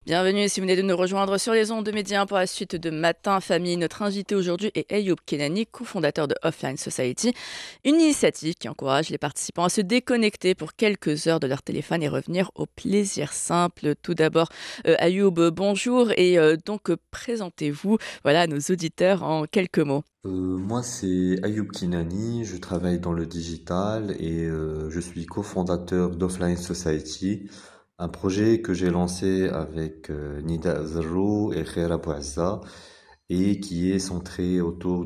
Bienvenue si vous venez de nous rejoindre sur les ondes de Média pour la suite de Matin Famille. Notre invité aujourd'hui est Ayoub Kenani, cofondateur de Offline Society, une initiative qui encourage les participants à se déconnecter pour quelques heures de leur téléphone et revenir au plaisir simple. Tout d'abord, Ayoub, bonjour et présentez-vous à nos auditeurs en quelques mots. Moi, c'est Ayoub Kinani, je travaille dans le digital et je suis cofondateur d'Offline Society, un projet que j'ai lancé avec Nida Zerrou et Khaira Bouazza et qui est centré autour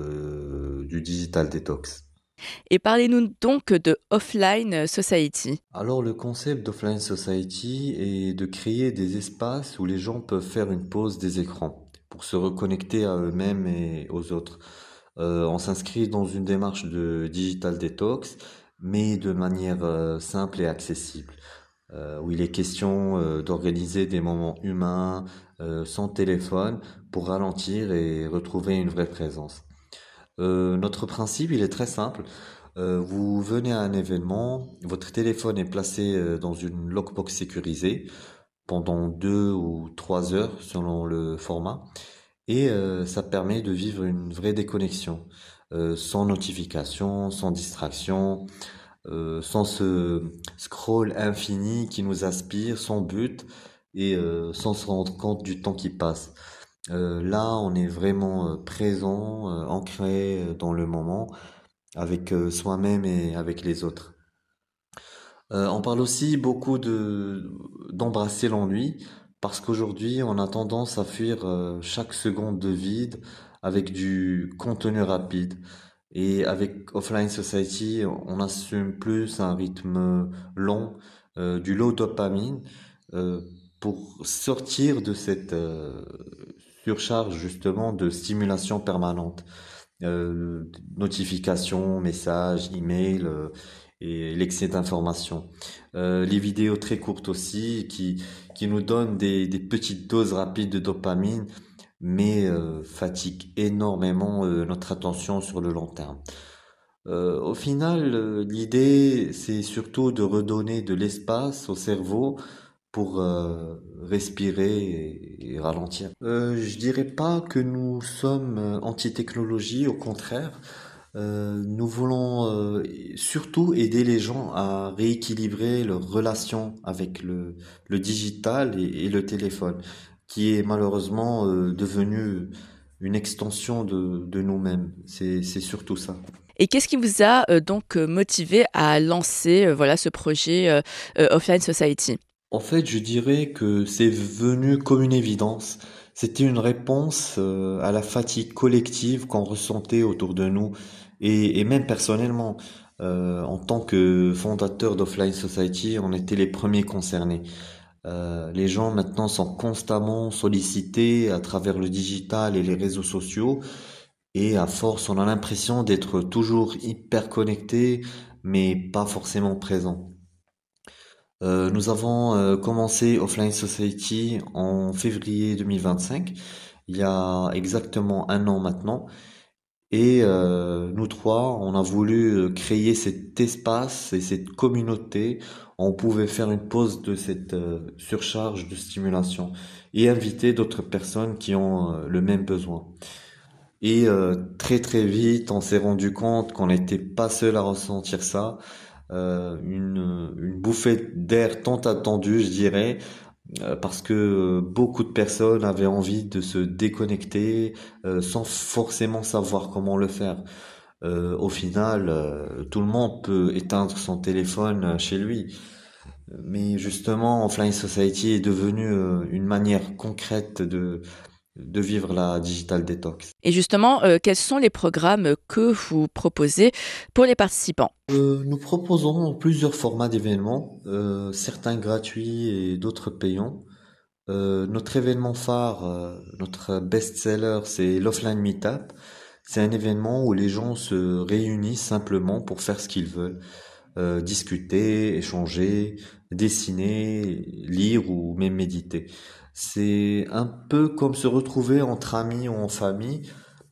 du digital detox. Et parlez-nous donc de Offline Society. Alors, le concept d'Offline Society est de créer des espaces où les gens peuvent faire une pause des écrans pour se reconnecter à eux-mêmes et aux autres. On s'inscrit dans une démarche de digital detox, mais de manière simple et accessible, où il est question d'organiser des moments humains, sans téléphone, pour ralentir et retrouver une vraie présence. Notre principe, il est très simple. Vous venez à un événement, votre téléphone est placé dans une lockbox sécurisée pendant 2 ou 3 heures selon le format. Et ça permet de vivre une vraie déconnexion, sans notification, sans distraction, sans ce scroll infini qui nous aspire, sans but et sans se rendre compte du temps qui passe. Là, on est vraiment présent, ancré dans le moment, avec soi-même et avec les autres. On parle aussi beaucoup d'embrasser l'ennui parce qu'aujourd'hui, on a tendance à fuir chaque seconde de vide avec du contenu rapide. Et avec Offline Society, on assume plus un rythme lent, du low dopamine, euh, pour sortir de cette surcharge justement de stimulation permanente, euh, notifications, messages, emails, et l'excès d'informations. Les vidéos très courtes aussi qui nous donnent des petites doses rapides de dopamine, mais fatiguent énormément notre attention sur le long terme. Au final, l'idée, c'est surtout de redonner de l'espace au cerveau pour respirer et ralentir. Je dirais pas que nous sommes anti-technologie, au contraire. Nous voulons surtout aider les gens à rééquilibrer leur relation avec le digital et le téléphone, qui est malheureusement devenu une extension de nous-mêmes. C'est surtout ça. Et qu'est-ce qui vous a motivé à lancer ce projet Offline Society? En fait, je dirais que c'est venu comme une évidence. C'était une réponse à la fatigue collective qu'on ressentait autour de nous et même personnellement, en tant que fondateur d'Offline Society, on était les premiers concernés. Les gens maintenant sont constamment sollicités à travers le digital et les réseaux sociaux et à force, on a l'impression d'être toujours hyper connectés, mais pas forcément présents. Nous avons commencé Offline Society en février 2025, il y a exactement un an maintenant. Et nous trois, on a voulu créer cet espace et cette communauté. On pouvait faire une pause de cette surcharge de stimulation et inviter d'autres personnes qui ont le même besoin. Et très très vite, on s'est rendu compte qu'on n'était pas seul à ressentir ça. Une bouffée d'air tant attendue, je dirais, parce que beaucoup de personnes avaient envie de se déconnecter sans forcément savoir comment le faire. Au final, tout le monde peut éteindre son téléphone chez lui. Mais justement, Offline Society est devenu une manière concrète de vivre la digital detox. Et justement, quels sont les programmes que vous proposez pour les participants? Nous proposons plusieurs formats d'événements, certains gratuits et d'autres payants. Notre événement phare, notre best-seller, c'est l'Offline Meetup. C'est un événement où les gens se réunissent simplement pour faire ce qu'ils veulent, discuter, échanger, dessiner, lire ou même méditer. C'est un peu comme se retrouver entre amis ou en famille,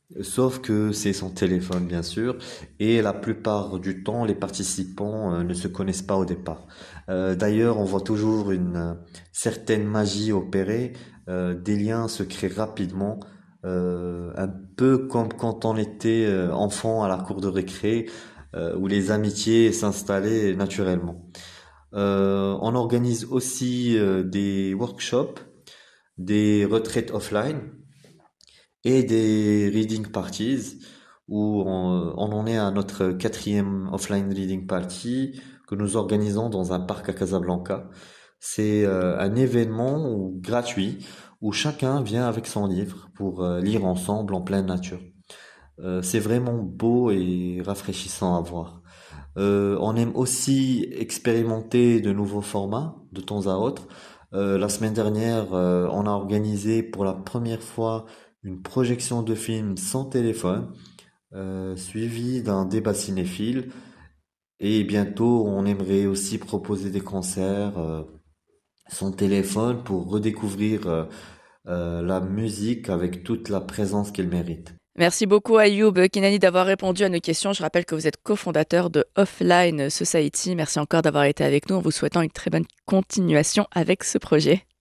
Sauf que c'est son téléphone, bien sûr, et la plupart du temps, les participants ne se connaissent pas au départ. D'ailleurs, on voit toujours une certaine magie opérer, des liens se créent rapidement, un peu comme quand on était enfant à la cour de récré, où les amitiés s'installaient naturellement. On organise aussi des workshops, des retraites offline et des reading parties où on en est à notre quatrième offline reading party que nous organisons dans un parc à Casablanca. C'est un événement gratuit où chacun vient avec son livre pour lire ensemble en pleine nature. C'est vraiment beau et rafraîchissant à voir. On aime aussi expérimenter de nouveaux formats de temps à autre. La semaine dernière, on a organisé pour la première fois une projection de film sans téléphone, suivie d'un débat cinéphile. Et bientôt, on aimerait aussi proposer des concerts sans téléphone pour redécouvrir la musique avec toute la présence qu'elle mérite. Merci beaucoup Ayoub Kenani d'avoir répondu à nos questions. Je rappelle que vous êtes cofondateur de Offline Society. Merci encore d'avoir été avec nous en vous souhaitant une très bonne continuation avec ce projet.